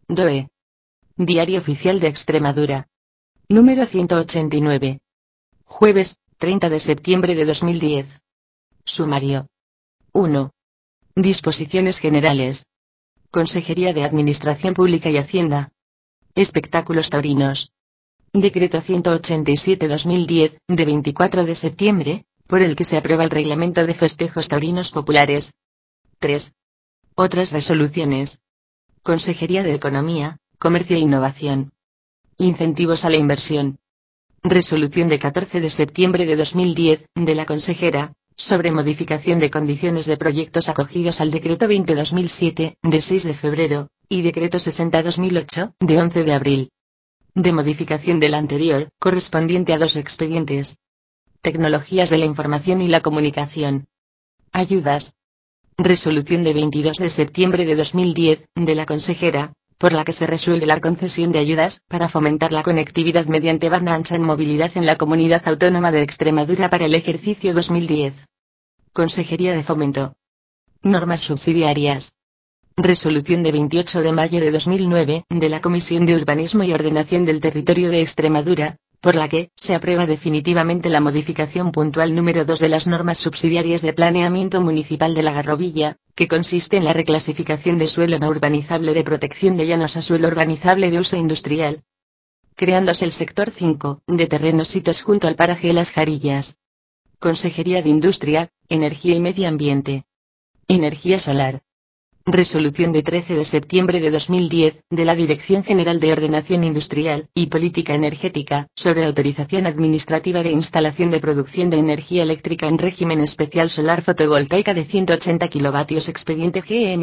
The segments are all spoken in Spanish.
DOE. Diario Oficial de Extremadura. Número 189. Jueves, 30 de septiembre de 2010. Sumario. 1. Disposiciones generales. Consejería de Administración Pública y Hacienda. Espectáculos taurinos. Decreto 187/2010, de 24 de septiembre, por el que se aprueba el Reglamento de Festejos Taurinos Populares. 3. Otras resoluciones. Consejería de Economía, Comercio e Innovación. Incentivos a la inversión. Resolución de 14 de septiembre de 2010, de la consejera, sobre modificación de condiciones de proyectos acogidos al Decreto 20/2007, de 6 de febrero, y Decreto 60/2008, de 11 de abril. De modificación del anterior, correspondiente a 2 expedientes. Tecnologías de la Información y la Comunicación. Ayudas. Resolución de 22 de septiembre de 2010, de la consejera, por la que se resuelve la concesión de ayudas para fomentar la conectividad mediante banda ancha en movilidad en la Comunidad Autónoma de Extremadura para el ejercicio 2010. Consejería de Fomento. Normas subsidiarias. Resolución de 28 de mayo de 2009, de la Comisión de Urbanismo y Ordenación del Territorio de Extremadura, por la que se aprueba definitivamente la modificación puntual número 2 de las normas subsidiarias de planeamiento municipal de La Garrovilla, que consiste en la reclasificación de suelo no urbanizable de protección de llanos a suelo urbanizable de uso industrial, creándose el sector 5, de terrenos sitos junto al paraje Las Jarillas. Consejería de Industria, Energía y Medio Ambiente. Energía solar. Resolución de 13 de septiembre de 2010, de la Dirección General de Ordenación Industrial y Política Energética, sobre autorización administrativa de instalación de producción de energía eléctrica en régimen especial solar fotovoltaica de 180 kilovatios expediente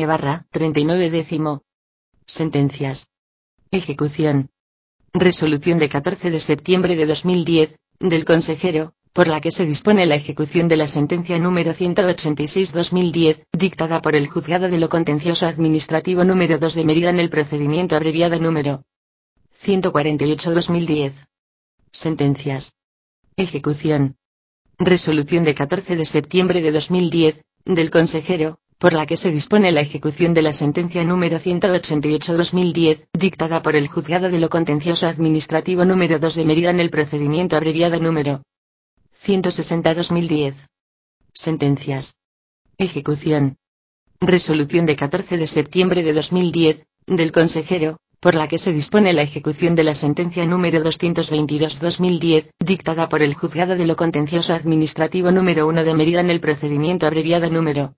GM/39 Sentencias. Ejecución. Resolución de 14 de septiembre de 2010, del consejero, por la que se dispone la ejecución de la sentencia número 186/2010, dictada por el Juzgado de lo Contencioso Administrativo número 2 de Mérida en el procedimiento abreviado número 148/2010. Sentencias. Ejecución. Resolución de 14 de septiembre de 2010, del consejero, por la que se dispone la ejecución de la sentencia número 188/2010, dictada por el Juzgado de lo Contencioso Administrativo número 2 de Mérida en el procedimiento abreviado número 160/2010. Sentencias. Ejecución. Resolución de 14 de septiembre de 2010, del consejero, por la que se dispone la ejecución de la sentencia número 222/2010, dictada por el Juzgado de lo Contencioso Administrativo número 1 de Mérida en el procedimiento abreviado número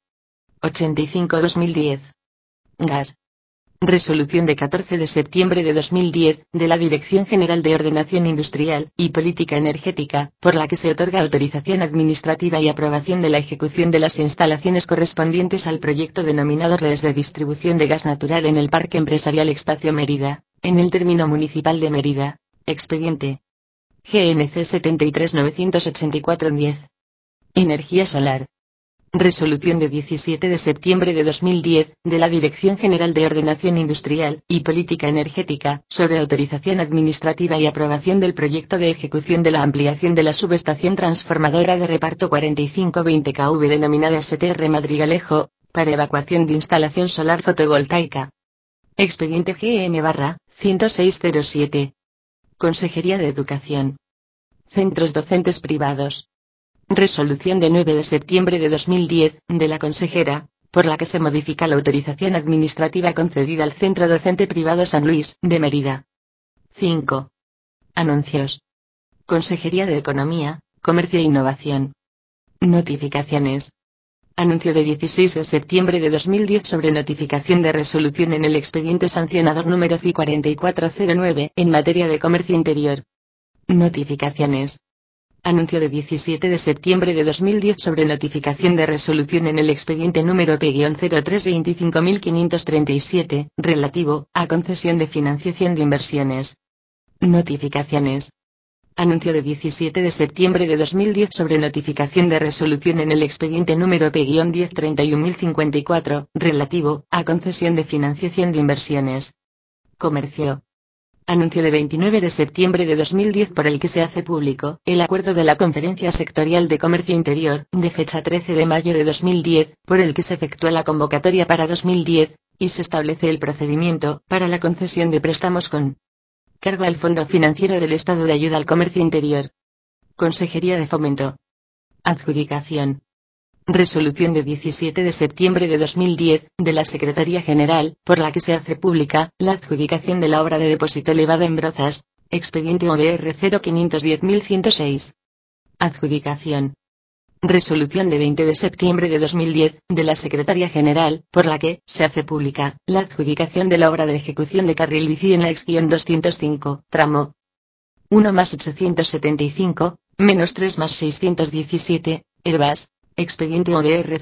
85/2010. Gas. Resolución de 14 de septiembre de 2010, de la Dirección General de Ordenación Industrial y Política Energética, por la que se otorga autorización administrativa y aprobación de la ejecución de las instalaciones correspondientes al proyecto denominado Redes de Distribución de Gas Natural en el Parque Empresarial Espacio Mérida, en el término municipal de Mérida, expediente GNC 73984-10. Energía solar. Resolución de 17 de septiembre de 2010, de la Dirección General de Ordenación Industrial y Política Energética, sobre autorización administrativa y aprobación del proyecto de ejecución de la ampliación de la subestación transformadora de reparto 4520 kV denominada STR Madrigalejo, para evacuación de instalación solar fotovoltaica. Expediente GM/10607. Consejería de Educación. Centros docentes privados. Resolución de 9 de septiembre de 2010, de la consejera, por la que se modifica la autorización administrativa concedida al Centro Docente Privado San Luis, de Mérida. 5. Anuncios. Consejería de Economía, Comercio e Innovación. Notificaciones. Anuncio de 16 de septiembre de 2010 sobre notificación de resolución en el expediente sancionador número C4409, en materia de comercio interior. Notificaciones. Anuncio de 17 de septiembre de 2010 sobre notificación de resolución en el expediente número P-0325.537, relativo a concesión de financiación de inversiones. Notificaciones. Anuncio de 17 de septiembre de 2010 sobre notificación de resolución en el expediente número P-1031.054, relativo a concesión de financiación de inversiones. Comercio. Anuncio de 29 de septiembre de 2010 por el que se hace público el acuerdo de la Conferencia Sectorial de Comercio Interior, de fecha 13 de mayo de 2010, por el que se efectúa la convocatoria para 2010, y se establece el procedimiento para la concesión de préstamos con cargo al Fondo Financiero del Estado de Ayuda al Comercio Interior. Consejería de Fomento. Adjudicación. Resolución de 17 de septiembre de 2010, de la Secretaría General, por la que se hace pública la adjudicación de la obra de depósito elevado en Brozas, expediente OBR 0510106. Adjudicación. Resolución de 20 de septiembre de 2010, de la Secretaría General, por la que se hace pública la adjudicación de la obra de ejecución de carril bici en la X-205, tramo 1 más 875, menos 3 más 617, Herbas. Expediente OBR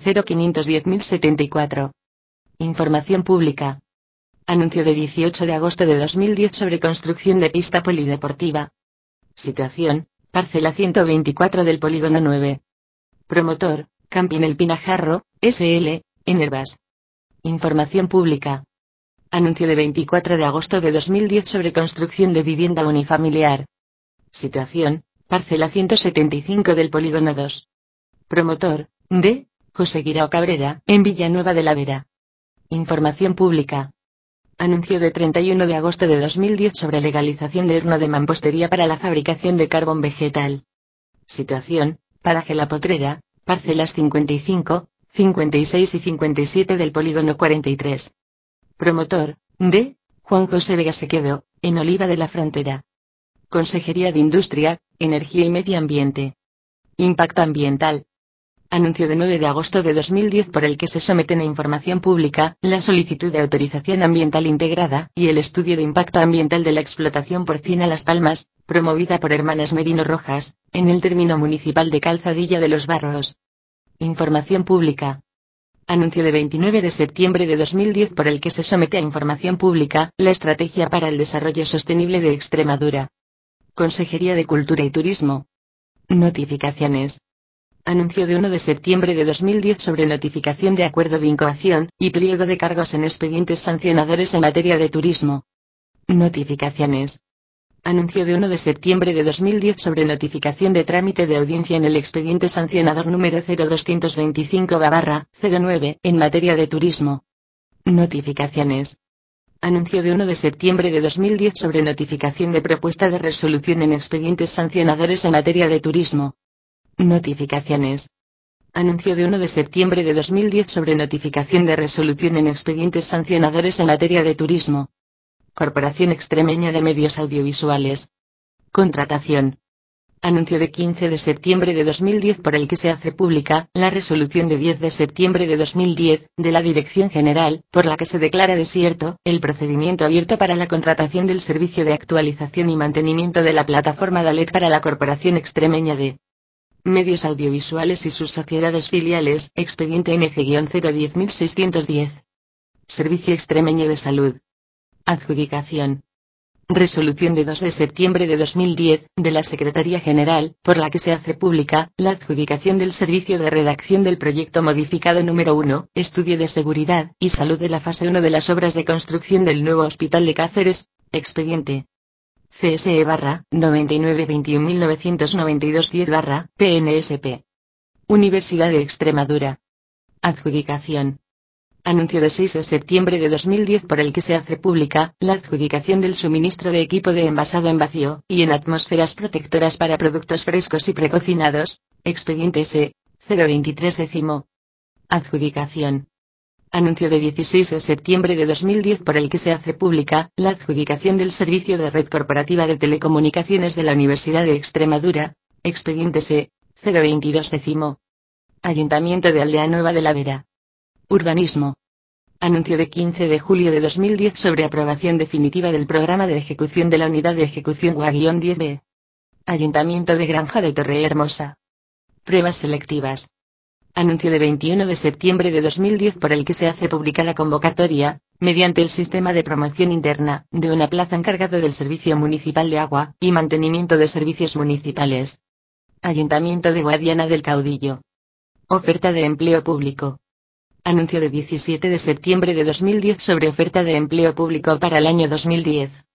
0510074. Información pública. Anuncio de 18 de agosto de 2010 sobre construcción de pista polideportiva. Situación: parcela 124 del polígono 9. Promotor: Camping El Pinajarro, SL, en Herbas. Información pública. Anuncio de 24 de agosto de 2010 sobre construcción de vivienda unifamiliar. Situación: parcela 175 del polígono 2. Promotor: D. José Guirao Cabrera, en Villanueva de la Vera. Información pública. Anuncio de 31 de agosto de 2010 sobre legalización de horno de mampostería para la fabricación de carbón vegetal. Situación: paraje La Potrera, parcelas 55, 56 y 57 del polígono 43. Promotor: D. Juan José Vega Sequedo, en Oliva de la Frontera. Consejería de Industria, Energía y Medio Ambiente. Impacto ambiental. Anuncio de 9 de agosto de 2010 por el que se someten a información pública la solicitud de autorización ambiental integrada y el estudio de impacto ambiental de la explotación porcina Las Palmas, promovida por Hermanas Merino Rojas, en el término municipal de Calzadilla de los Barros. Información pública. Anuncio de 29 de septiembre de 2010 por el que se somete a información pública la Estrategia para el Desarrollo Sostenible de Extremadura. Consejería de Cultura y Turismo. Notificaciones. Anuncio de 1 de septiembre de 2010 sobre notificación de acuerdo de incoación y pliego de cargos en expedientes sancionadores en materia de turismo. Notificaciones. Anuncio de 1 de septiembre de 2010 sobre notificación de trámite de audiencia en el expediente sancionador número 0225/09 en materia de turismo. Notificaciones. Anuncio de 1 de septiembre de 2010 sobre notificación de propuesta de resolución en expedientes sancionadores en materia de turismo. Notificaciones. Anuncio de 1 de septiembre de 2010 sobre notificación de resolución en expedientes sancionadores en materia de turismo. Corporación Extremeña de Medios Audiovisuales. Contratación. Anuncio de 15 de septiembre de 2010 por el que se hace pública la resolución de 10 de septiembre de 2010 de la Dirección General, por la que se declara desierto el procedimiento abierto para la contratación del servicio de actualización y mantenimiento de la plataforma DALET para la Corporación Extremeña de Medios Audiovisuales y sus sociedades filiales, expediente NG-010610. Servicio Extremeño de Salud. Adjudicación. Resolución de 2 de septiembre de 2010, de la Secretaría General, por la que se hace pública la adjudicación del servicio de redacción del proyecto modificado número 1, Estudio de Seguridad y Salud de la fase 1 de las obras de construcción del nuevo Hospital de Cáceres, expediente CSE-9921.992-10/PNSP. Universidad de Extremadura. Adjudicación. Anuncio de 6 de septiembre de 2010 por el que se hace pública la adjudicación del suministro de equipo de envasado en vacío y en atmósferas protectoras para productos frescos y precocinados, expediente S. 023. Adjudicación. Anuncio de 16 de septiembre de 2010 por el que se hace pública la adjudicación del servicio de red corporativa de telecomunicaciones de la Universidad de Extremadura, expediente S. 022. Ayuntamiento de Aldea Nueva de la Vera. Urbanismo. Anuncio de 15 de julio de 2010 sobre aprobación definitiva del programa de ejecución de la Unidad de Ejecución UA-10B. Ayuntamiento de Granja de Torrehermosa. Pruebas selectivas. Anuncio de 21 de septiembre de 2010 por el que se hace pública la convocatoria, mediante el sistema de promoción interna, de una plaza encargada del Servicio Municipal de Agua y Mantenimiento de Servicios Municipales. Ayuntamiento de Guadiana del Caudillo. Oferta de empleo público. Anuncio de 17 de septiembre de 2010 sobre oferta de empleo público para el año 2010.